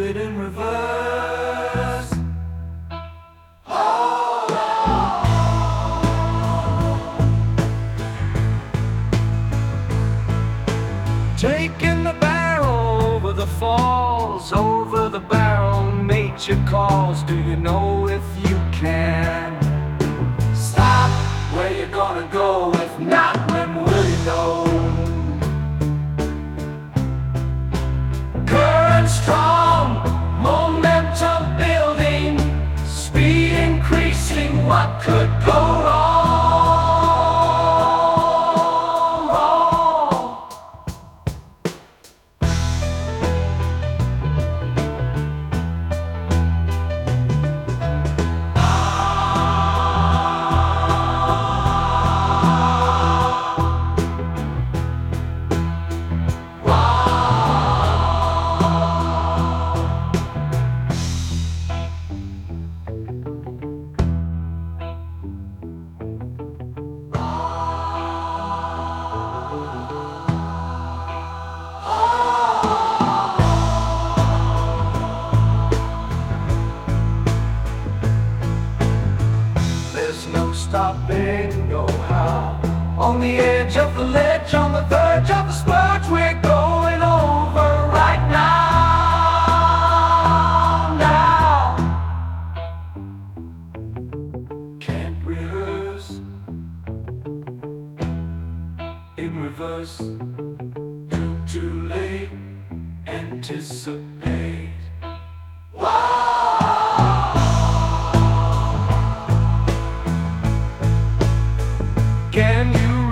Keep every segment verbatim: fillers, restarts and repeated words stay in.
it in reverse. Taking the barrel over the falls, over the barrel, nature calls. Do you know if you can stop? Where you gonna go? If not, when will you know? Current strong, momentum building, speed increasing. What could go wrong? There's no stopping, no how. On the edge of the ledge, on the verge of the splurge, we're going over right now, now. Can't rehearse in reverse. Too, too late, anticipate. Can you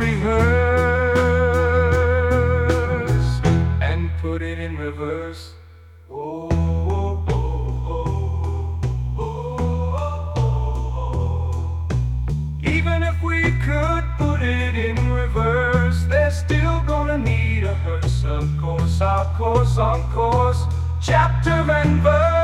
rehearse and put it in reverse? Oh, oh, oh, oh, oh. Even if we could put it in reverse, they're still gonna need a hearse. Of course, of course, on course, chapter and verse.